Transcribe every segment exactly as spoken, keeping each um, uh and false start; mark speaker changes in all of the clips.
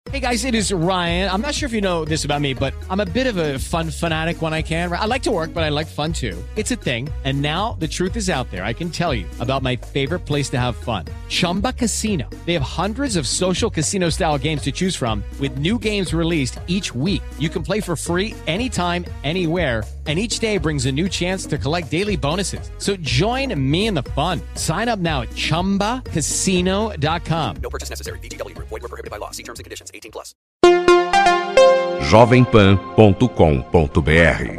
Speaker 1: Hey guys, it is Ryan. I'm not sure if you know this about me, but I'm a bit of a fun fanatic when I can. I like to work, but I like fun too. It's a thing. And now the truth is out there. I can tell you about my favorite place to have fun. Chumba Casino. They have hundreds of social casino style games to choose from with new games released each week. You can play for free anytime, anywhere. And each day brings a new chance to collect daily bonuses. So join me in the fun. Sign up now at chumba casino dot com.
Speaker 2: No purchase necessary. V G W. Void where prohibited by law. See terms and conditions. eighteen plus.
Speaker 3: jovem pan ponto com ponto b r.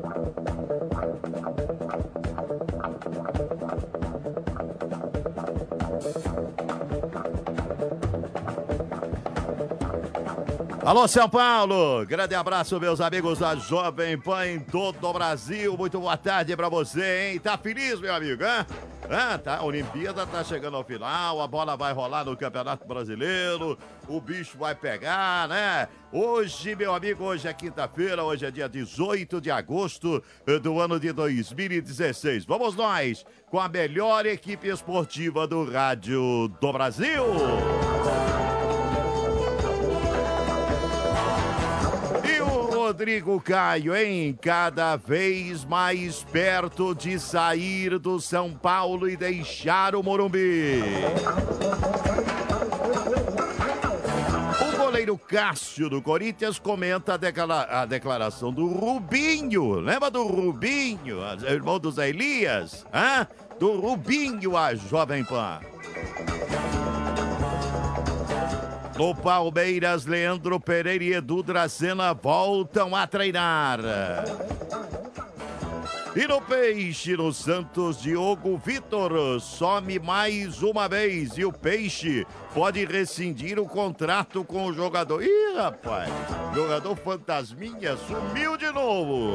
Speaker 4: Alô, São Paulo! Grande abraço, meus amigos da Jovem Pan em todo o Brasil. Muito boa tarde pra você, hein? Tá feliz, meu amigo, hein? Ah, tá, a Olimpíada tá chegando ao final, a bola vai rolar no Campeonato Brasileiro, o bicho vai pegar, né? Hoje, meu amigo, hoje é quinta-feira, hoje é dia dezoito de agosto do ano de dois mil e dezesseis. Vamos nós com a melhor equipe esportiva do rádio do Brasil. Rodrigo Caio, hein? Cada vez mais perto de sair do São Paulo e deixar o Morumbi. O goleiro Cássio do Corinthians comenta a, declara- a declaração do Rubinho. Lembra do Rubinho, irmão do Zé Elias? Hã? Do Rubinho, a Jovem Pan. No Palmeiras, Leandro Pereira e Edu Dracena voltam a treinar. E no Peixe, no Santos, Diogo Vitor some mais uma vez. E o Peixe pode rescindir o contrato com o jogador. Ih, rapaz, jogador fantasminha sumiu de novo.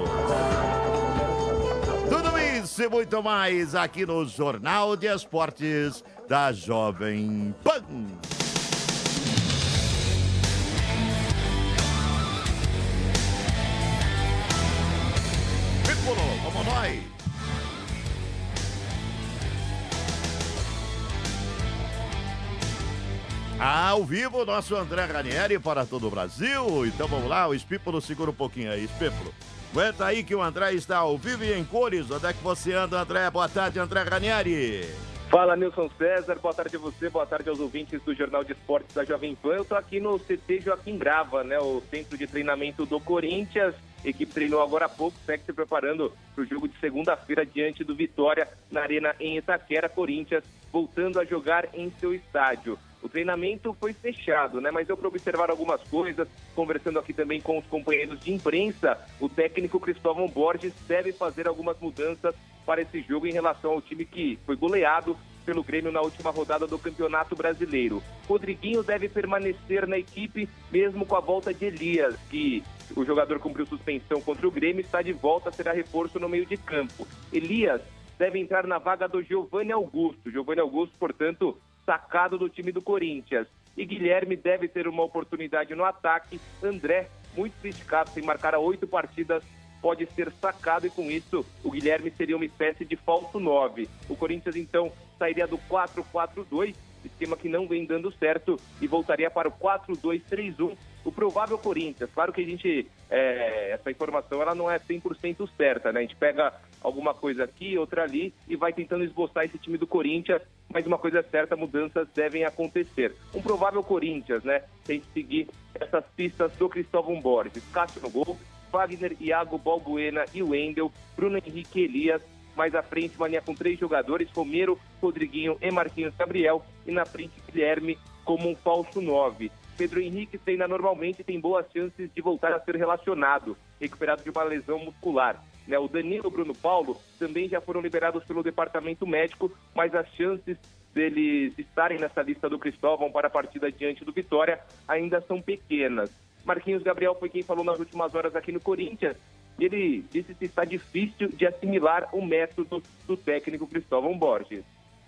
Speaker 4: Tudo isso e muito mais aqui no Jornal de Esportes da Jovem Pan. Vamos nós! Ao vivo, nosso André Ranieri para todo o Brasil. Então vamos lá, o Espípulo segura um pouquinho aí, Espípulo. Aguenta aí que o André está ao vivo e em cores. Onde é que você anda, André? Boa tarde, André Ranieri.
Speaker 5: Fala, Nilson César, boa tarde a você, boa tarde aos ouvintes do Jornal de Esportes da Jovem Pan. Eu tô aqui no C T Joaquim Grava, né, o centro de treinamento do Corinthians. A equipe treinou agora há pouco, segue se preparando para o jogo de segunda-feira diante do Vitória na Arena em Itaquera. Corinthians voltando a jogar em seu estádio. O treinamento foi fechado, né? Mas deu para observar algumas coisas, conversando aqui também com os companheiros de imprensa. O técnico Cristóvão Borges deve fazer algumas mudanças para esse jogo em relação ao time que foi goleado pelo Grêmio na última rodada do Campeonato Brasileiro. Rodriguinho deve permanecer na equipe, mesmo com a volta de Elias, que o jogador cumpriu suspensão contra o Grêmio, está de volta, será reforço no meio de campo. Elias deve entrar na vaga do Giovanni Augusto. Giovanni Augusto, portanto, sacado do time do Corinthians. E Guilherme deve ter uma oportunidade no ataque. André, muito criticado, sem marcar a oito partidas, pode ser sacado e com isso o Guilherme seria uma espécie de falso nove. O Corinthians então sairia do quatro quatro dois, esquema que não vem dando certo, e voltaria para o quatro dois três um, o provável Corinthians. Claro que a gente, é, essa informação ela não é cem por cento certa, né? A gente pega alguma coisa aqui, outra ali e vai tentando esboçar esse time do Corinthians, mas uma coisa é certa, mudanças devem acontecer. Um provável Corinthians, né? Tem que seguir essas pistas do Cristóvão Borges. Cássio no gol, Wagner, Iago, Balbuena e Wendel, Bruno Henrique e Elias. Mais à frente, uma linha com três jogadores, Romero, Rodriguinho e Marquinhos Gabriel. E na frente, Guilherme como um falso nove. Pedro Henrique treina normalmente e tem boas chances de voltar a ser relacionado, recuperado de uma lesão muscular. Né, o Danilo e o Bruno Paulo também já foram liberados pelo departamento médico, mas as chances deles estarem nessa lista do Cristóvão para a partida diante do Vitória ainda são pequenas. Marquinhos Gabriel foi quem falou nas últimas horas aqui no Corinthians. Ele disse que está difícil de assimilar o método do técnico Cristóvão Borges.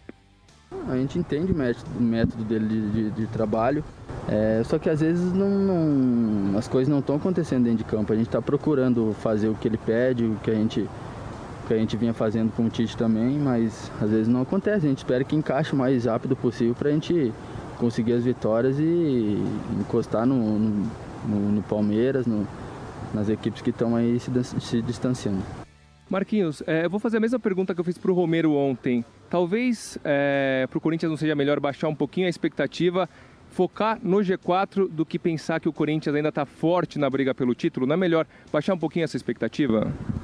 Speaker 6: A gente entende o método, o método dele de, de, de trabalho, é, só que às vezes não, não, as coisas não estão acontecendo dentro de campo. A gente está procurando fazer o que ele pede, o que a gente, o que a gente vinha fazendo com o Tite também, mas às vezes não acontece. A gente espera que encaixe o mais rápido possível para a gente conseguir as vitórias e encostar no, no, no, no Palmeiras, no, nas equipes que estão aí se, se distanciando.
Speaker 7: Marquinhos, é, eu vou fazer a mesma pergunta que eu fiz para o Romero ontem. Talvez é, para o Corinthians não seja melhor baixar um pouquinho a expectativa, focar no G quatro do que pensar que o Corinthians ainda está forte na briga pelo título? Não é melhor baixar um pouquinho essa expectativa?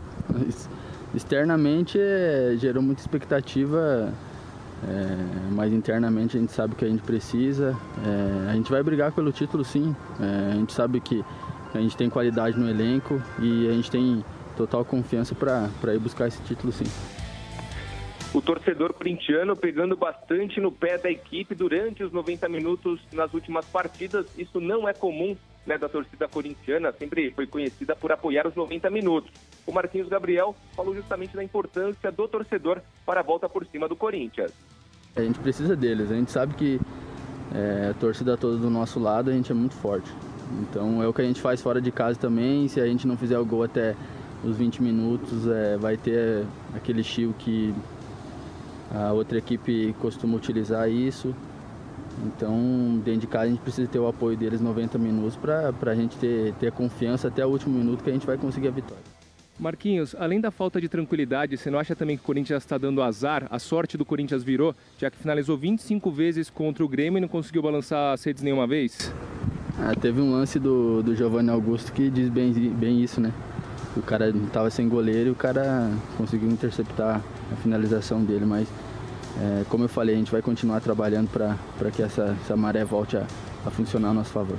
Speaker 6: Externamente é, gerou muita expectativa, é, mas internamente a gente sabe que a gente precisa. É, a gente vai brigar pelo título, sim. É, a gente sabe que a gente tem qualidade no elenco e a gente tem total confiança para ir buscar esse título, sim.
Speaker 5: O torcedor corintiano pegando bastante no pé da equipe durante os noventa minutos nas últimas partidas. Isso não é comum, né, da torcida corintiana, sempre foi conhecida por apoiar os noventa minutos. O Marquinhos Gabriel falou justamente da importância do torcedor para a volta por cima do Corinthians.
Speaker 6: A gente precisa deles, a gente sabe que é, a torcida toda do nosso lado, a gente é muito forte. Então é o que a gente faz fora de casa também. Se a gente não fizer o gol até os vinte minutos, é, vai ter aquele chill que a outra equipe costuma utilizar isso. Então, dentro de casa, a gente precisa ter o apoio deles noventa minutos para a gente ter, ter confiança até o último minuto que a gente vai conseguir a vitória.
Speaker 7: Marquinhos, além da falta de tranquilidade, você não acha também que o Corinthians está dando azar? A sorte do Corinthians virou, já que finalizou vinte e cinco vezes contra o Grêmio e não conseguiu balançar as redes nenhuma vez?
Speaker 6: Ah, teve um lance do, do Giovanni Augusto que diz bem, bem isso, né? O cara estava sem goleiro e o cara conseguiu interceptar a finalização dele, mas é, como eu falei, a gente vai continuar trabalhando para que essa, essa maré volte a, a funcionar a nosso favor.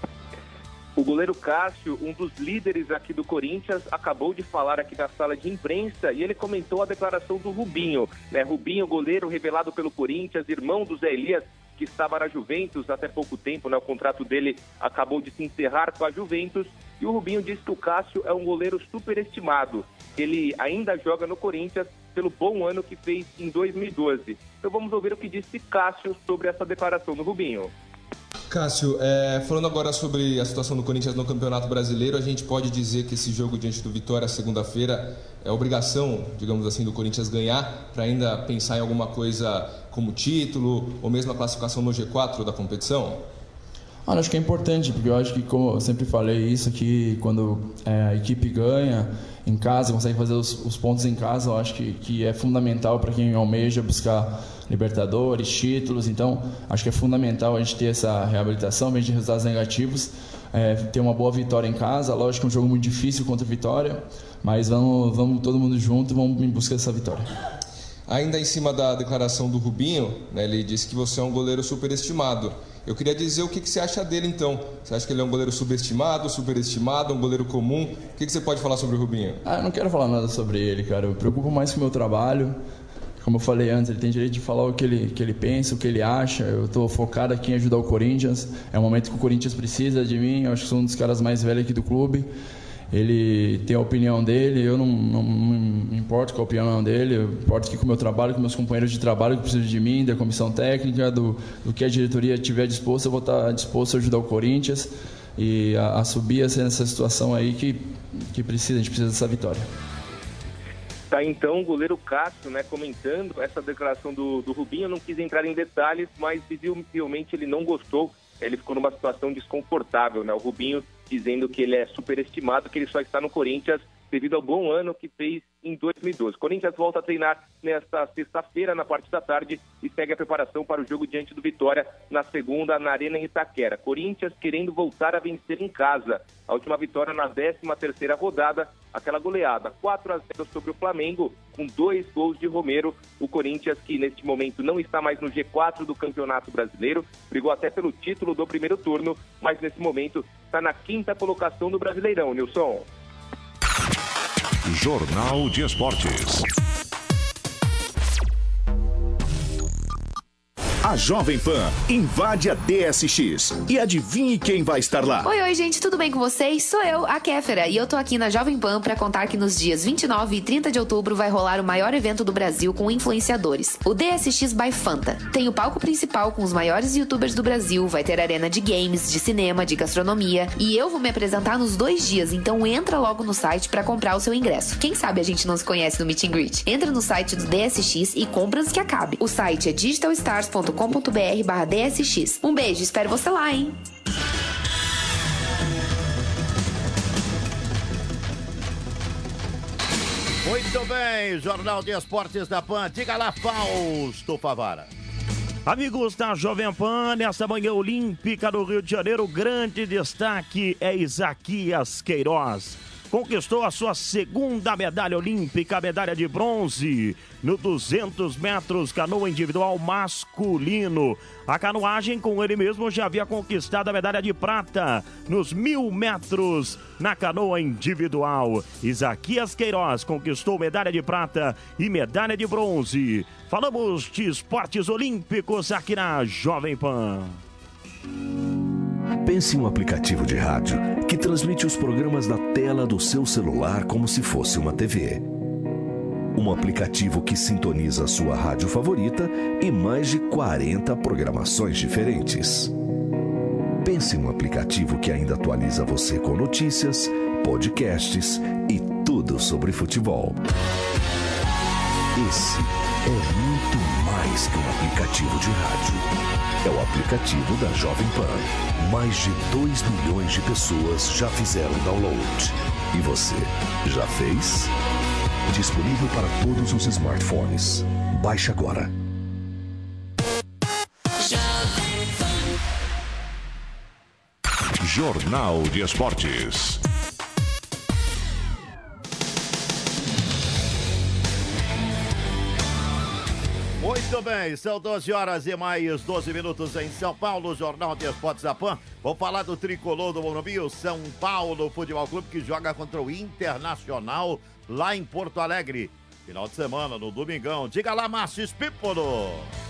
Speaker 5: O goleiro Cássio, um dos líderes aqui do Corinthians, acabou de falar aqui na sala de imprensa e ele comentou a declaração do Rubinho. Né? Rubinho, goleiro revelado pelo Corinthians, irmão do Zé Elias, que estava na Juventus até pouco tempo, né? O contrato dele acabou de se encerrar com a Juventus. E o Rubinho disse que o Cássio é um goleiro superestimado. Ele ainda joga no Corinthians pelo bom ano que fez em dois mil e doze. Então vamos ouvir o que disse Cássio sobre essa declaração do Rubinho.
Speaker 8: Cássio, é, falando agora sobre a situação do Corinthians no Campeonato Brasileiro, a gente pode dizer que esse jogo diante do Vitória, segunda-feira, é obrigação, digamos assim, do Corinthians ganhar para ainda pensar em alguma coisa como título ou mesmo a classificação no G quatro da competição?
Speaker 9: Olha, acho que é importante, porque eu acho que, como eu sempre falei isso, que quando é, a equipe ganha em casa, consegue fazer os, os pontos em casa, eu acho que, que é fundamental para quem almeja buscar Libertadores, títulos. Então, acho que é fundamental a gente ter essa reabilitação, mesmo de resultados negativos, é, ter uma boa vitória em casa. Lógico que é um jogo muito difícil contra a Vitória, mas vamos, vamos todo mundo junto e vamos em busca dessa vitória.
Speaker 8: Ainda em cima da declaração do Rubinho, né, ele disse que você é um goleiro superestimado. Eu queria dizer o que, que você acha dele, então. Você acha que ele é um goleiro subestimado, superestimado, um goleiro comum? O que, que você pode falar sobre o Rubinho?
Speaker 9: Ah, eu não quero falar nada sobre ele, cara. Eu me preocupo mais com o meu trabalho. Como eu falei antes, ele tem direito de falar o que ele, que ele pensa, o que ele acha. Eu estou focado aqui em ajudar o Corinthians. É um momento que o Corinthians precisa de mim. Eu acho que sou um dos caras mais velhos aqui do clube. Ele tem a opinião dele, eu não, não, não me importo com a opinião dele, eu importo aqui com o meu trabalho, com meus companheiros de trabalho que precisam de mim, da comissão técnica, do, do que a diretoria tiver disposto, eu vou estar disposto a ajudar o Corinthians e a, a subir nessa situação aí que, que precisa, a gente precisa dessa vitória.
Speaker 5: Tá, então, o goleiro Cássio, né, comentando essa declaração do, do Rubinho. Eu não quis entrar em detalhes, mas visivelmente ele não gostou, ele ficou numa situação desconfortável, né, o Rubinho dizendo que ele é superestimado, que ele só está no Corinthians devido ao bom ano que fez em dois mil e doze. O Corinthians volta a treinar nesta sexta-feira, na parte da tarde, e segue a preparação para o jogo diante do Vitória na segunda, na Arena em Itaquera. Corinthians querendo voltar a vencer em casa. A última vitória na décima terceira rodada, aquela goleada, quatro a zero sobre o Flamengo, com dois gols de Romero. O Corinthians, que neste momento não está mais no G quatro do Campeonato Brasileiro, brigou até pelo título do primeiro turno, mas nesse momento está na quinta colocação do Brasileirão, Nilson.
Speaker 3: Jornal de Esportes.
Speaker 10: A Jovem Pan invade a D S X e adivinhe quem vai estar lá.
Speaker 11: Oi, oi, gente, tudo bem com vocês? Sou eu, a Kéfera, e eu tô aqui na Jovem Pan pra contar que nos dias vinte e nove e trinta de outubro vai rolar o maior evento do Brasil com influenciadores, o D S X by Fanta. Tem o palco principal com os maiores youtubers do Brasil, vai ter arena de games, de cinema, de gastronomia, e eu vou me apresentar nos dois dias, então entra logo no site pra comprar o seu ingresso. Quem sabe a gente não se conhece no Meet and Greet? Entra no site do D S X e compra antes que acabe. O site é digital stars ponto com ponto b r barra D S X. Um beijo, espero você lá, hein?
Speaker 4: Muito bem, Jornal de Esportes da Pan. Diga lá, Fausto Favara.
Speaker 12: Amigos da Jovem Pan, nessa manhã olímpica do Rio de Janeiro, o grande destaque é Isaquias Queiroz. Conquistou a sua segunda medalha olímpica, a medalha de bronze, no duzentos metros canoa individual masculino. A canoagem com ele mesmo já havia conquistado a medalha de prata nos mil metros na canoa individual. Isaquias Queiroz conquistou medalha de prata e medalha de bronze. Falamos de esportes olímpicos aqui na Jovem Pan.
Speaker 13: Pense em um aplicativo de rádio que transmite os programas da tela do seu celular como se fosse uma T V. Um aplicativo que sintoniza a sua rádio favorita e mais de quarenta programações diferentes. Pense em um aplicativo que ainda atualiza você com notícias, podcasts e tudo sobre futebol. Esse é muito mais que um aplicativo de rádio. É o aplicativo da Jovem Pan. Mais de dois milhões de pessoas já fizeram download. E você, já fez? Disponível para todos os smartphones. Baixe agora.
Speaker 3: Jornal de Esportes.
Speaker 4: Muito bem, são doze horas e mais doze minutos em São Paulo, Jornal de Esportes da Pan. Vamos falar do tricolor do Morumbi, o São Paulo Futebol Clube, que joga contra o Internacional lá em Porto Alegre. Final de semana, no domingão. Diga lá, Márcio Pípolo.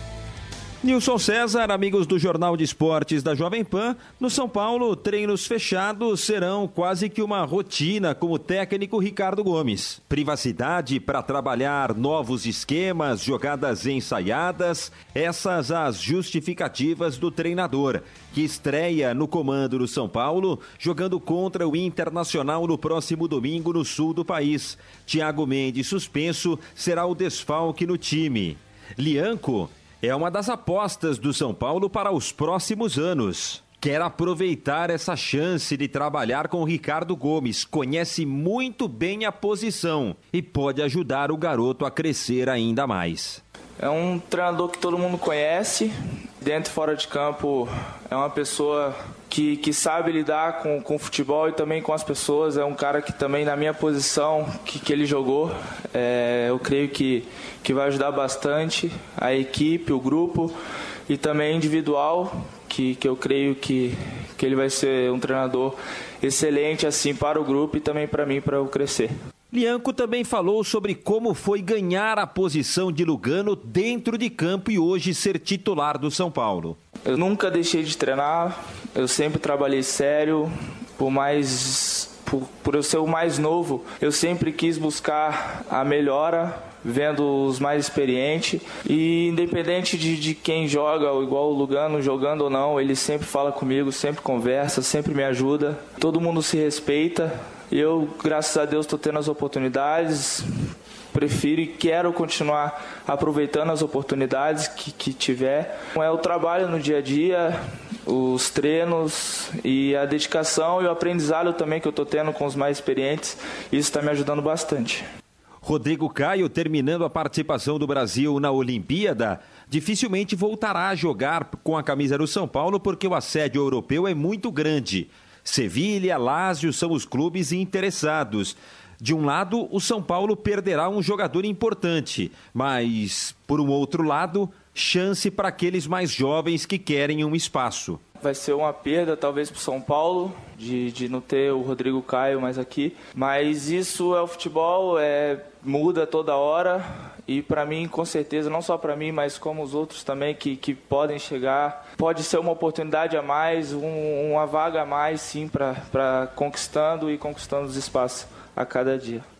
Speaker 14: Nilson César, amigos do Jornal de Esportes da Jovem Pan, no São Paulo, treinos fechados serão quase que uma rotina com o técnico Ricardo Gomes. Privacidade para trabalhar novos esquemas, jogadas ensaiadas, essas as justificativas do treinador, que estreia no comando do São Paulo, jogando contra o Internacional no próximo domingo no sul do país. Thiago Mendes, suspenso, será o desfalque no time. Lianco é uma das apostas do São Paulo para os próximos anos. Quer aproveitar essa chance de trabalhar com o Ricardo Gomes, conhece muito bem a posição e pode ajudar o garoto a crescer ainda mais.
Speaker 15: É um treinador que todo mundo conhece, dentro e fora de campo é uma pessoa que, que sabe lidar com, com o futebol e também com as pessoas. É um cara que também na minha posição que, que ele jogou, é, eu creio que, que vai ajudar bastante a equipe, o grupo e também individual, que, que eu creio que, que ele vai ser um treinador excelente assim para o grupo e também para mim, para eu crescer.
Speaker 14: Lianco também falou sobre como foi ganhar a posição de Lugano dentro de campo e hoje ser titular do São Paulo.
Speaker 15: Eu nunca deixei de treinar, eu sempre trabalhei sério, por mais por, por eu ser o mais novo, eu sempre quis buscar a melhora, vendo os mais experientes, e independente de, de quem joga, igual o Lugano jogando ou não, ele sempre fala comigo, sempre conversa, sempre me ajuda, todo mundo se respeita. Eu, graças a Deus, estou tendo as oportunidades, prefiro e quero continuar aproveitando as oportunidades que, que tiver. É o trabalho no dia a dia, os treinos e a dedicação e o aprendizado também que eu estou tendo com os mais experientes, isso está me ajudando bastante.
Speaker 14: Rodrigo Caio, terminando a participação do Brasil na Olimpíada, dificilmente voltará a jogar com a camisa do São Paulo porque o assédio europeu é muito grande. Sevilha, Lazio são os clubes interessados. De um lado, o São Paulo perderá um jogador importante, mas, por um outro lado, chance para aqueles mais jovens que querem um espaço.
Speaker 15: Vai ser uma perda, talvez, para o São Paulo, de, de não ter o Rodrigo Caio mais aqui. Mas isso é o futebol, é, muda toda hora. E para mim, com certeza, não só para mim, mas como os outros também que, que podem chegar. Pode ser uma oportunidade a mais, um, uma vaga a mais, sim, para conquistando e conquistando os espaços a cada dia.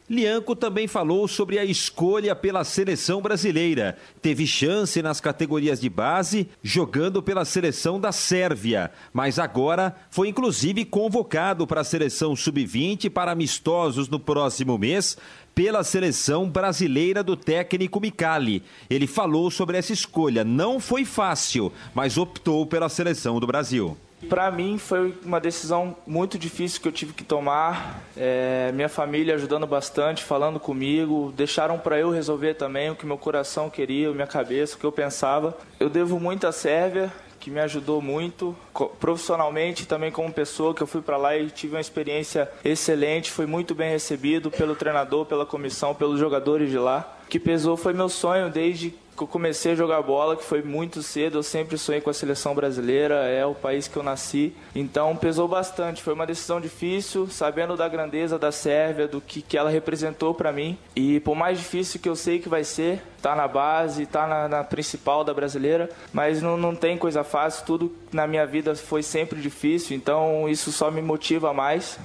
Speaker 14: Lianco também falou sobre a escolha pela seleção brasileira. Teve chance nas categorias de base, jogando pela seleção da Sérvia, mas agora foi inclusive convocado para a seleção sub vinte para amistosos no próximo mês, pela seleção brasileira do técnico Micali. Ele falou sobre essa escolha. Não foi fácil, mas optou pela seleção do Brasil.
Speaker 15: Para mim foi uma decisão muito difícil que eu tive que tomar. É, minha família ajudando bastante, falando comigo, deixaram para eu resolver também o que meu coração queria, minha cabeça, o que eu pensava. Eu devo muito à Sérvia, que me ajudou muito, profissionalmente e também como pessoa, que eu fui para lá e tive uma experiência excelente, fui muito bem recebido pelo treinador, pela comissão, pelos jogadores de lá. O que pesou foi meu sonho desde que eu comecei a jogar bola, que foi muito cedo, eu sempre sonhei com a seleção brasileira, é o país que eu nasci, então pesou bastante, foi uma decisão difícil, sabendo da grandeza da Sérvia, do que, que ela representou para mim, e por mais difícil que eu sei que vai ser, tá na base, tá na, na principal da brasileira, mas não, não tem coisa fácil, tudo na minha vida foi sempre difícil, então isso só me motiva mais.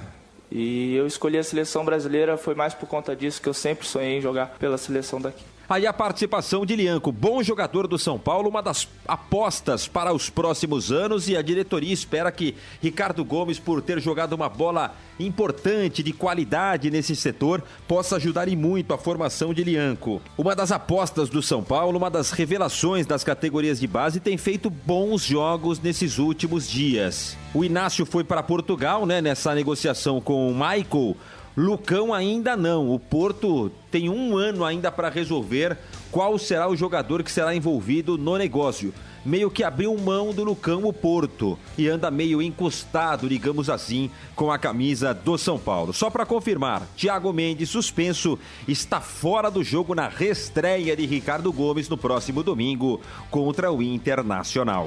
Speaker 15: E eu escolhi a seleção brasileira, foi mais por conta disso que eu sempre sonhei em jogar pela seleção daqui.
Speaker 14: Aí a participação de Lianco, bom jogador do São Paulo, uma das apostas para os próximos anos, e a diretoria espera que Ricardo Gomes, por ter jogado uma bola importante, de qualidade nesse setor, possa ajudar e muito a formação de Lianco. Uma das apostas do São Paulo, uma das revelações das categorias de base, tem feito bons jogos nesses últimos dias. O Inácio foi para Portugal, né, nessa negociação com o Michael. Lucão ainda não. O Porto tem um ano ainda para resolver qual será o jogador que será envolvido no negócio. Meio que abriu mão do Lucão o Porto e anda meio encostado, digamos assim, com a camisa do São Paulo. Só para confirmar, Thiago Mendes, suspenso, está fora do jogo na reestreia de Ricardo Gomes no próximo domingo contra o Internacional.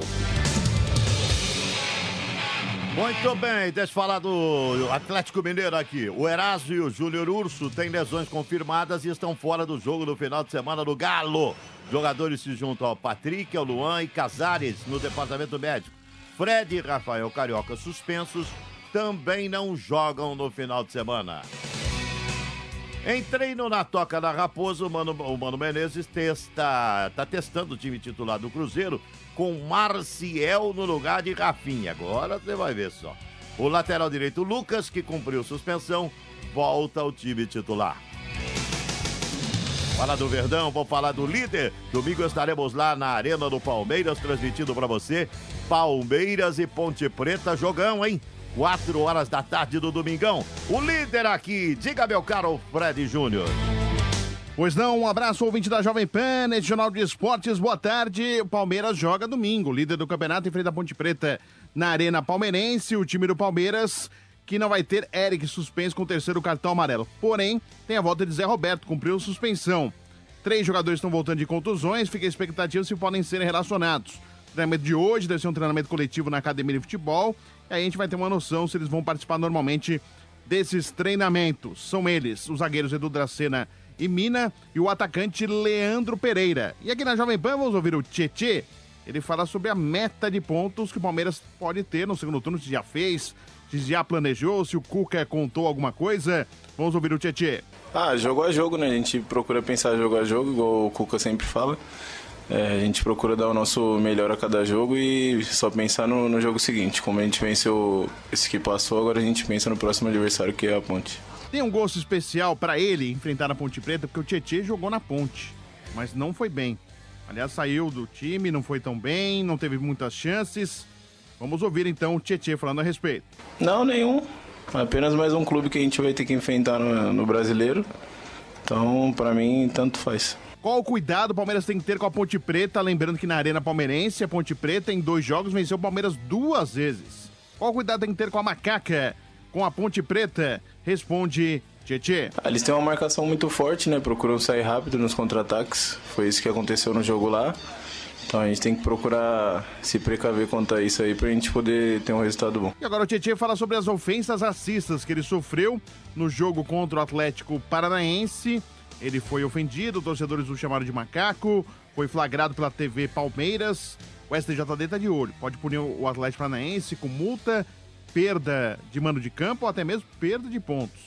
Speaker 4: Muito bem, deixa eu falar do Atlético Mineiro aqui. O Eraso e o Júnior Urso têm lesões confirmadas e estão fora do jogo no final de semana do Galo. Jogadores se juntam ao Patrick, ao Luan e Casares no departamento médico. Fred e Rafael Carioca, suspensos, também não jogam no final de semana. Em treino na Toca da Raposa, o Mano, o Mano Menezes testa, tá testando o time titular do Cruzeiro com Marciel no lugar de Rafinha. Agora você vai ver só. O lateral direito Lucas, que cumpriu suspensão, volta ao time titular. Fala do Verdão, vou falar do líder. Domingo estaremos lá na Arena do Palmeiras, transmitindo para você Palmeiras e Ponte Preta, jogão, hein? Quatro horas da tarde do domingão. O líder aqui, diga meu caro Fred Júnior.
Speaker 16: Pois não, um abraço ouvinte da Jovem Pan, nesse Jornal de Esportes, boa tarde. O Palmeiras joga domingo, líder do campeonato, enfrenta a Ponte Preta na Arena Palmeirense. O time do Palmeiras, que não vai ter Eric suspenso com o terceiro cartão amarelo. Porém, tem a volta de Zé Roberto, cumpriu suspensão. Três jogadores estão voltando de contusões, fica a expectativa se podem ser relacionados. O treinamento de hoje deve ser um treinamento coletivo na Academia de Futebol, e aí a gente vai ter uma noção se eles vão participar normalmente desses treinamentos. São eles, os zagueiros Edu Dracena e Mina e o atacante Leandro Pereira. E aqui na Jovem Pan vamos ouvir o Tietê. Ele fala sobre a meta de pontos que o Palmeiras pode ter no segundo turno, se já fez, se já planejou, se o Cuca contou alguma coisa. Vamos ouvir o Tietê.
Speaker 17: Ah, jogo a jogo, né? A gente procura pensar jogo a jogo, igual o Cuca sempre fala. É, a gente procura dar o nosso melhor a cada jogo e só pensar no, no jogo seguinte. Como a gente venceu esse que passou, agora a gente pensa no próximo adversário, que é a Ponte.
Speaker 16: Tem um gosto especial para ele enfrentar a Ponte Preta, porque o Tietê jogou na Ponte, mas não foi bem. Aliás, saiu do time, não foi tão bem, não teve muitas chances. Vamos ouvir então o Tietê falando a respeito.
Speaker 17: Não, nenhum. Apenas mais um clube que a gente vai ter que enfrentar no, no Brasileiro. Então, para mim, tanto faz.
Speaker 16: Qual o cuidado o Palmeiras tem que ter com a Ponte Preta? Lembrando que na Arena Palmeirense, a Ponte Preta em dois jogos venceu o Palmeiras duas vezes. Qual o cuidado tem que ter com a Macaca? Com a Ponte Preta? Responde Tietê.
Speaker 17: Eles têm uma marcação muito forte, né? Procuram sair rápido nos contra-ataques. Foi isso que aconteceu no jogo lá. Então a gente tem que procurar se precaver quanto a isso aí pra gente poder ter um resultado bom.
Speaker 16: E agora o Tietê fala sobre as ofensas racistas que ele sofreu no jogo contra o Atlético Paranaense. Ele foi ofendido, torcedores o chamaram de macaco, foi flagrado pela T V Palmeiras. O S T J D tá de olho, pode punir o Atlético Paranaense com multa, perda de mando de campo ou até mesmo perda de pontos.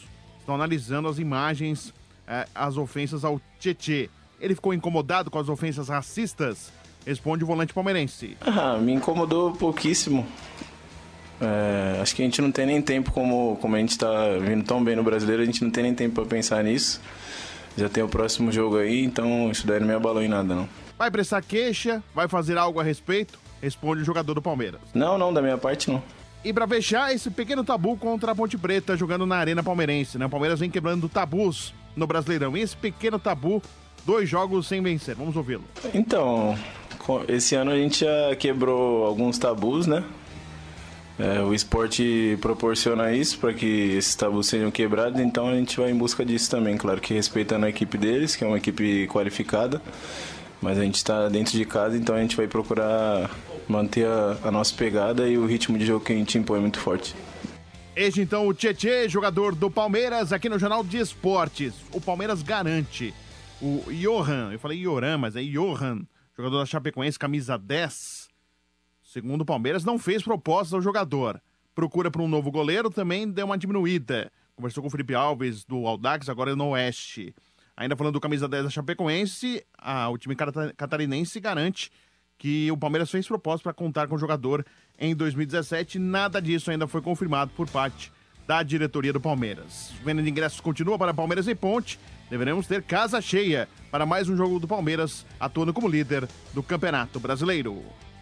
Speaker 16: estão analisando as imagens, é, as ofensas ao Tietê. Ele ficou incomodado com as ofensas racistas? Responde o volante palmeirense.
Speaker 17: Ah, me incomodou pouquíssimo. É, acho que a gente não tem nem tempo, como, como a gente está vindo tão bem no Brasileiro, a gente não tem nem tempo para pensar nisso. Já tem o próximo jogo aí, então isso daí não me abalou em nada, não.
Speaker 16: Vai prestar queixa? Vai fazer algo a respeito? Responde o jogador do Palmeiras.
Speaker 17: Não, não, da minha parte não.
Speaker 16: E pra fechar, esse pequeno tabu contra a Ponte Preta jogando na Arena Palmeirense, né? O Palmeiras vem quebrando tabus no Brasileirão. E esse pequeno tabu, dois jogos sem vencer. Vamos ouvi-lo.
Speaker 17: Então, esse ano a gente já quebrou alguns tabus, né? É, o esporte proporciona isso para que esses tabus sejam quebrados, então a gente vai em busca disso também. Claro que respeitando a equipe deles, que é uma equipe qualificada, mas a gente está dentro de casa, então a gente vai procurar manter a, a nossa pegada e o ritmo de jogo que a gente impõe muito forte.
Speaker 16: Este então o Tietê, jogador do Palmeiras, aqui no Jornal de Esportes. O Palmeiras garante o Johan, eu falei Ioran, mas é Johan, jogador da Chapecoense, camisa dez. Segundo o Palmeiras, não fez propostas ao jogador. Procura por um novo goleiro, também deu uma diminuída. Conversou com o Felipe Alves do Audax, agora é no Oeste. Ainda falando do camisa dez da Chapecoense, a, o time catarinense garante que o Palmeiras fez proposta para contar com o jogador em dois mil e dezessete. Nada disso ainda foi confirmado por parte da diretoria do Palmeiras. Venda de ingressos continua para Palmeiras e Ponte. Deveremos ter casa cheia para mais um jogo do Palmeiras, atuando como líder do Campeonato Brasileiro.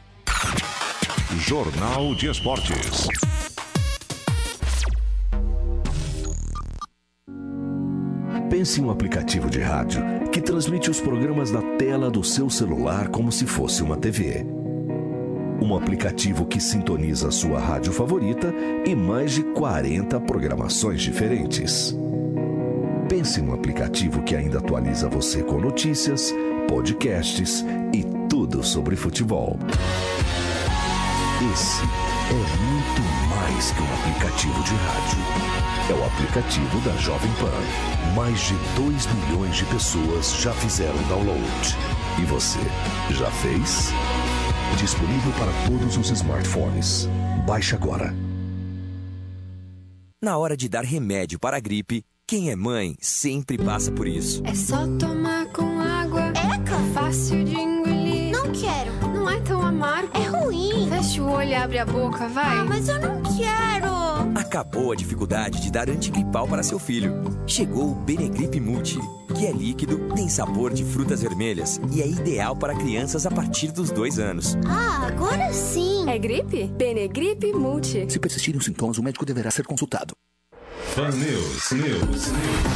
Speaker 3: Jornal de Esportes.
Speaker 13: Pense em um aplicativo de rádio que transmite os programas da tela do seu celular como se fosse uma T V. Um aplicativo que sintoniza a sua rádio favorita e mais de quarenta programações diferentes. Pense em um aplicativo que ainda atualiza você com notícias, podcasts e tudo sobre futebol. Esse é muito mais que um aplicativo de rádio. É o aplicativo da Jovem Pan. Mais de dois milhões de pessoas já fizeram download. E você, já fez? Disponível para todos os smartphones. Baixe agora.
Speaker 18: Na hora de dar remédio para a gripe, quem é mãe sempre passa por isso.
Speaker 19: É só tomar com água. Eca! Fácil de engolir. Não quero. Não é tão amargo. É ruim. Fecha o olho e abre a boca, vai. Ah, mas eu não quero.
Speaker 18: Acabou a dificuldade de dar antigripal para seu filho. Chegou o Benegrip Multi, que é líquido, tem sabor de frutas vermelhas e é ideal para crianças a partir dos dois anos.
Speaker 19: Ah, agora sim. É gripe? Benegrip Multi.
Speaker 20: Se persistirem os sintomas, o médico deverá ser consultado.
Speaker 3: Fan News, News.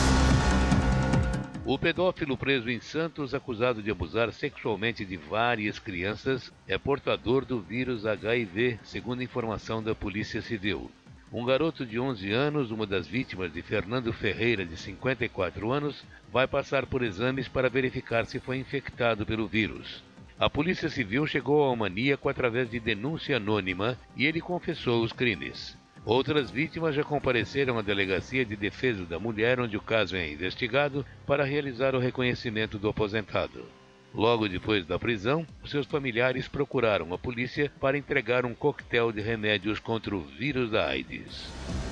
Speaker 21: O pedófilo preso em Santos, acusado de abusar sexualmente de várias crianças, é portador do vírus H I V, segundo informação da Polícia Civil. Um garoto de onze anos, uma das vítimas de Fernando Ferreira, de cinquenta e quatro anos, vai passar por exames para verificar se foi infectado pelo vírus. A Polícia Civil chegou ao maníaco através de denúncia anônima e ele confessou os crimes. Outras vítimas já compareceram à Delegacia de Defesa da Mulher, onde o caso é investigado, para realizar o reconhecimento do aposentado. Logo depois da prisão, seus familiares procuraram a polícia para entregar um coquetel de remédios contra o vírus da AIDS.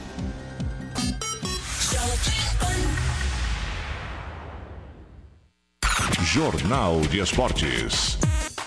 Speaker 3: Jornal de Esportes.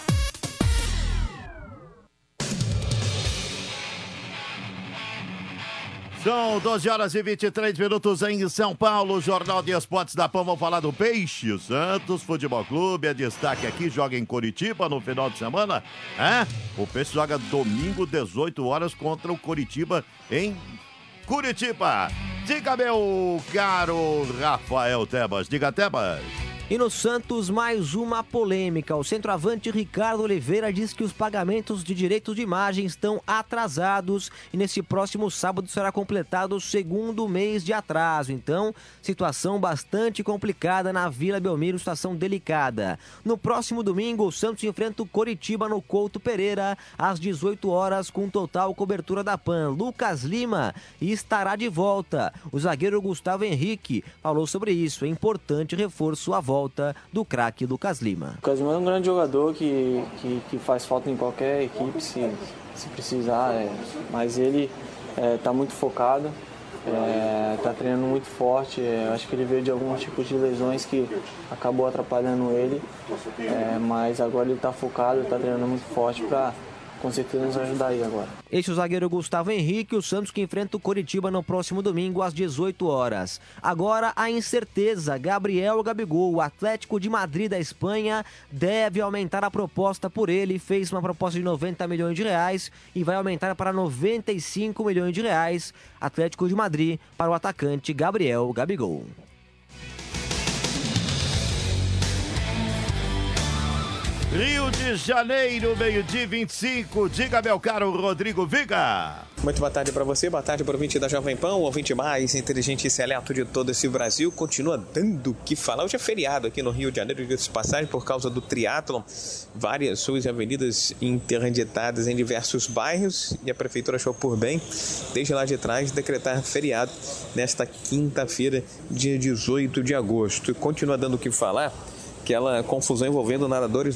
Speaker 4: São doze horas e vinte e três minutos em São Paulo, Jornal de Esportes da Pão. Vamos falar do Peixe. O Santos Futebol Clube é destaque aqui, joga em Coritiba no final de semana. É? O Peixe joga domingo, dezoito horas, contra o Coritiba em Curitiba. Diga, meu caro Rafael Tebas. Diga, Tebas.
Speaker 22: E no Santos, mais uma polêmica. O centroavante Ricardo Oliveira diz que os pagamentos de direitos de imagem estão atrasados e nesse próximo sábado será completado o segundo mês de atraso. Então, situação bastante complicada na Vila Belmiro, situação delicada. No próximo domingo, o Santos enfrenta o Coritiba no Couto Pereira às dezoito horas com total cobertura da Pan. Lucas Lima estará de volta. O zagueiro Gustavo Henrique falou sobre isso. É importante reforço à volta do craque Lucas Lima.
Speaker 15: Lucas Lima é um grande jogador que, que, que faz falta em qualquer equipe se, se precisar, é. Mas ele está é, muito focado
Speaker 1: É, tá treinando muito forte, é, acho que ele veio de alguns tipos de lesões que acabou atrapalhando ele, é, mas agora ele tá focado, tá treinando muito forte para com certeza nos ajudar aí agora.
Speaker 22: Este é o zagueiro Gustavo Henrique, o Santos que enfrenta o Coritiba no próximo domingo às dezoito horas. Agora a incerteza, Gabriel Gabigol, o Atlético de Madrid da Espanha, deve aumentar a proposta por ele, fez uma proposta de noventa milhões de reais e vai aumentar para noventa e cinco milhões de reais, Atlético de Madrid, para o atacante Gabriel Gabigol.
Speaker 4: Rio de Janeiro, meio-dia vinte e cinco. Diga, meu caro Rodrigo Viga.
Speaker 2: Muito boa tarde para você, boa tarde para o ouvinte da Jovem Pan, o ouvinte mais inteligente e seleto de todo esse Brasil. Continua dando o que falar. Hoje é feriado aqui no Rio de Janeiro, de passagem, por causa do triatlon. Várias ruas e avenidas interditadas em diversos bairros e a prefeitura achou por bem, desde lá de trás, decretar feriado nesta quinta-feira, dia dezoito de agosto. E continua dando o que falar. Aquela confusão envolvendo nadadores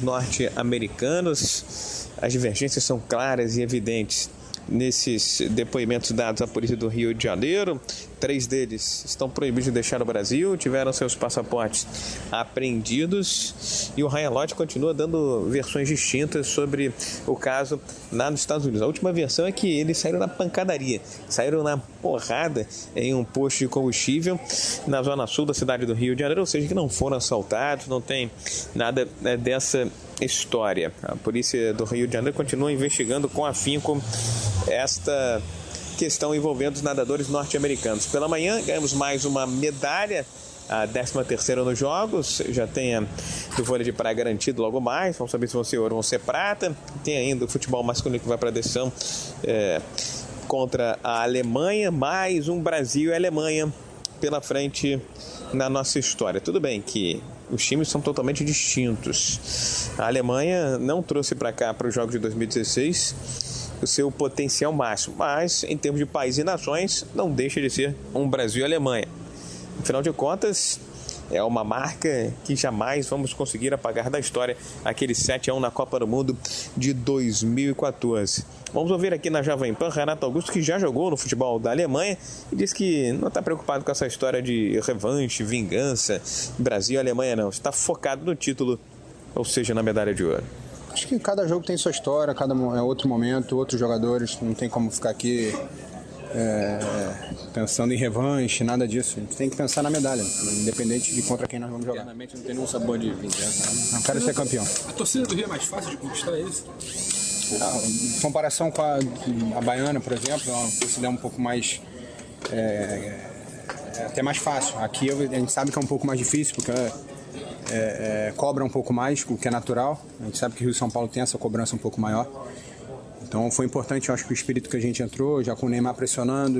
Speaker 2: norte-americanos. As divergências são claras e evidentes nesses depoimentos dados à Polícia do Rio de Janeiro. Três deles estão proibidos de deixar o Brasil, tiveram seus passaportes apreendidos e o Ryan Lott continua dando versões distintas sobre o caso lá nos Estados Unidos. A última versão é que eles saíram na pancadaria, saíram na porrada em um posto de combustível na zona sul da cidade do Rio de Janeiro, ou seja, que não foram assaltados, não tem nada né, dessa história. A Polícia do Rio de Janeiro continua investigando com afinco esta questão envolvendo os nadadores norte-americanos. Pela manhã, ganhamos mais uma medalha, a décima terceira nos Jogos. Já tem a do vôlei de praia garantido logo mais. Vamos saber se vão ser ouro ou vão ser prata. Tem ainda o futebol masculino que vai para a decisão é, contra a Alemanha. Mais um Brasil e Alemanha pela frente na nossa história. Tudo bem que os times são totalmente distintos. A Alemanha não trouxe para cá, para os Jogos de dois mil e dezesseis, o seu potencial máximo, mas em termos de país e nações não deixa de ser um Brasil e Alemanha. Afinal de contas, é uma marca que jamais vamos conseguir apagar da história, aquele sete a um na Copa do Mundo de dois mil e quatorze. Vamos ouvir aqui na Jovem Pan Renato Augusto, que já jogou no futebol da Alemanha e diz que não está preocupado com essa história de revanche, vingança, Brasil e Alemanha não, está focado no título, ou seja, na medalha de ouro.
Speaker 23: Acho que cada jogo tem sua história, cada é outro momento, outros jogadores, não tem como ficar aqui é, pensando em revanche, nada disso. A gente tem que pensar na medalha, independente de contra quem nós vamos jogar.
Speaker 24: Internamente não tem nenhum sabor de vingança.
Speaker 23: Não quero ser campeão.
Speaker 24: A torcida do Rio é mais fácil de conquistar, é isso?
Speaker 23: Em comparação com a, a baiana, por exemplo, a torcida é um pouco mais... É, é até mais fácil. Aqui a gente sabe que é um pouco mais difícil, porque... É, É, é, cobra um pouco mais, o que é natural. A gente sabe que o Rio e São Paulo tem essa cobrança um pouco maior. Então foi importante, eu acho que o espírito que a gente entrou, já com o Neymar pressionando,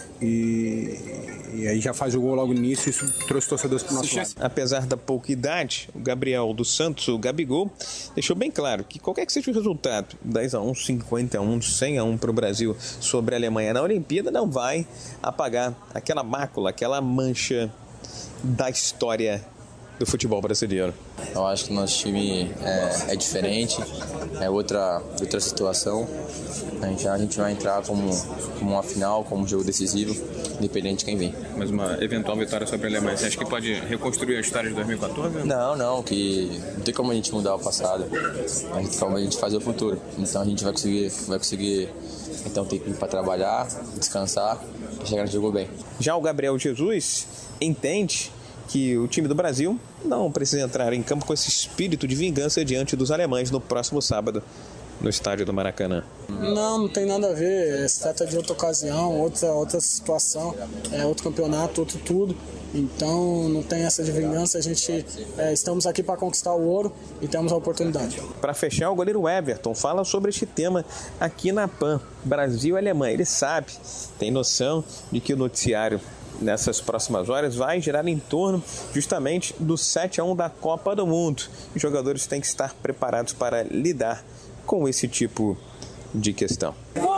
Speaker 23: e, e aí já faz o gol logo no início, isso trouxe torcedores para o nosso lado.
Speaker 2: Apesar da pouca idade, o Gabriel dos Santos, o Gabigol, deixou bem claro que qualquer que seja o resultado, dez a um, cinquenta a um, cem a um para o Brasil sobre a Alemanha na Olimpíada, não vai apagar aquela mácula, aquela mancha da história do futebol brasileiro.
Speaker 25: Eu acho que o nosso time é, é diferente, é outra, outra situação. A gente, a gente vai entrar como, como uma final, como um jogo decisivo, independente de quem vem.
Speaker 24: Mas uma eventual vitória sobre a Alemanha, você acha que pode reconstruir a história de dois mil e quatorze?
Speaker 25: Não, não, que não tem como a gente mudar o passado, a gente, como a gente fazer o futuro. Então a gente vai conseguir, vai conseguir então, ter tempo para trabalhar, descansar e chegar no jogo bem.
Speaker 2: Já o Gabriel Jesus entende que o time do Brasil não precisa entrar em campo com esse espírito de vingança diante dos alemães no próximo sábado, no estádio do Maracanã.
Speaker 26: Não, não tem nada a ver, se trata de outra ocasião, outra, outra situação, é outro campeonato, outro tudo, então não tem essa de vingança, a gente é, estamos aqui para conquistar o ouro e temos a oportunidade.
Speaker 2: Para fechar, o goleiro Everton fala sobre este tema aqui na Pan, Brasil e Alemanha. Ele sabe, tem noção de que o noticiário nessas próximas horas vai girar em torno justamente do sete a um da Copa do Mundo. Os jogadores têm que estar preparados para lidar com esse tipo de questão.
Speaker 27: Qual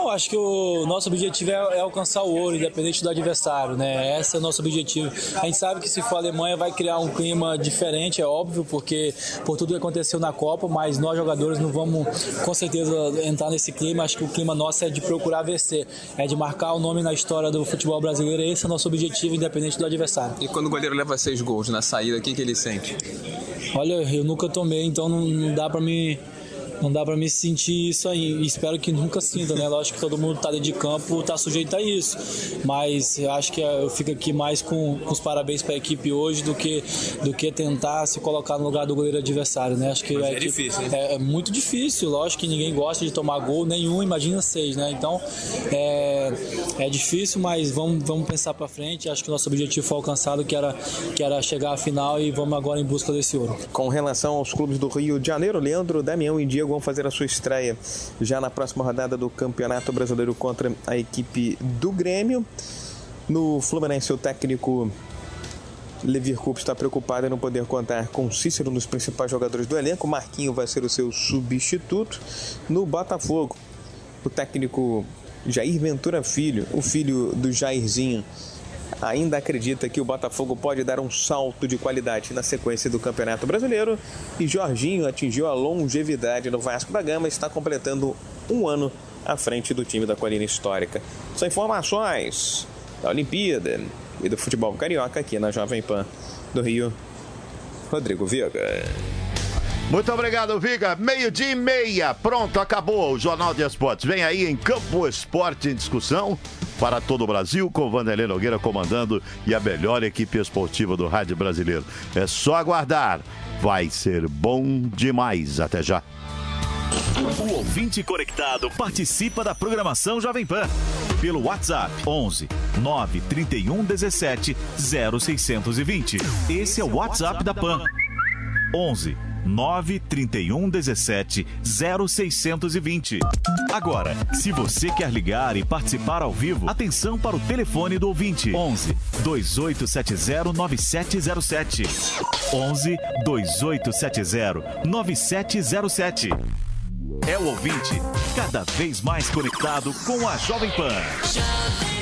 Speaker 5: Não, acho que o nosso objetivo é, é alcançar o ouro, independente do adversário, né? Esse é o nosso objetivo. A gente sabe que se for a Alemanha vai criar um clima diferente, é óbvio, porque por tudo que aconteceu na Copa, mas nós jogadores não vamos com certeza entrar nesse clima. Acho que o clima nosso é de procurar vencer, é de marcar o nome na história do futebol brasileiro. Esse é o nosso objetivo, independente do adversário.
Speaker 24: E quando o goleiro leva seis gols na saída, o que, que ele sente?
Speaker 5: Olha, eu nunca tomei, então não, não dá pra me... Não dá pra me sentir isso aí, e espero que nunca sinta, né? Lógico que todo mundo tá dentro de campo, tá sujeito a isso, mas eu acho que eu fico aqui mais com, com os parabéns pra equipe hoje do que, do que tentar se colocar no lugar do goleiro adversário, né? Acho que
Speaker 24: mas
Speaker 5: a
Speaker 24: é
Speaker 5: equipe,
Speaker 24: difícil, hein?
Speaker 5: É, é muito difícil, lógico que ninguém gosta de tomar gol, nenhum, imagina seis, né? Então, é, é difícil, mas vamos, vamos pensar pra frente, acho que o nosso objetivo foi alcançado, que era, que era chegar à final, e vamos agora em busca desse ouro.
Speaker 2: Com relação aos clubes do Rio de Janeiro, Leandro, Damião e Diego vão fazer a sua estreia já na próxima rodada do Campeonato Brasileiro contra a equipe do Grêmio. No Fluminense, o técnico Levir Coupe está preocupado em não poder contar com Cícero nos principais jogadores do elenco. Marquinho vai ser o seu substituto. No Botafogo, o técnico Jair Ventura Filho, o filho do Jairzinho, ainda acredita que o Botafogo pode dar um salto de qualidade na sequência do Campeonato Brasileiro, e Jorginho atingiu a longevidade no Vasco da Gama e está completando um ano à frente do time da Colina Histórica. São informações da Olimpíada e do futebol carioca aqui na Jovem Pan do Rio. Rodrigo Viga.
Speaker 4: Muito obrigado, Viga. Meio-dia e meia. Pronto, acabou o Jornal de Esportes. Vem aí em Campo Esporte em Discussão para todo o Brasil, com Vanderlei Nogueira comandando e a melhor equipe esportiva do rádio brasileiro. É só aguardar. Vai ser bom demais. Até já.
Speaker 6: O ouvinte conectado participa da programação Jovem Pan pelo WhatsApp onze nove trinta e um dezessete zero seiscentos e vinte. Esse é o WhatsApp da Pan. onze nove trinta e um dezessete zero seiscentos e vinte. Agora, se você quer ligar e participar ao vivo, atenção para o telefone do ouvinte: onze dois oito sete zero nove sete zero sete. onze dois oito sete zero nove sete zero sete. É o ouvinte cada vez mais conectado com a Jovem Pan.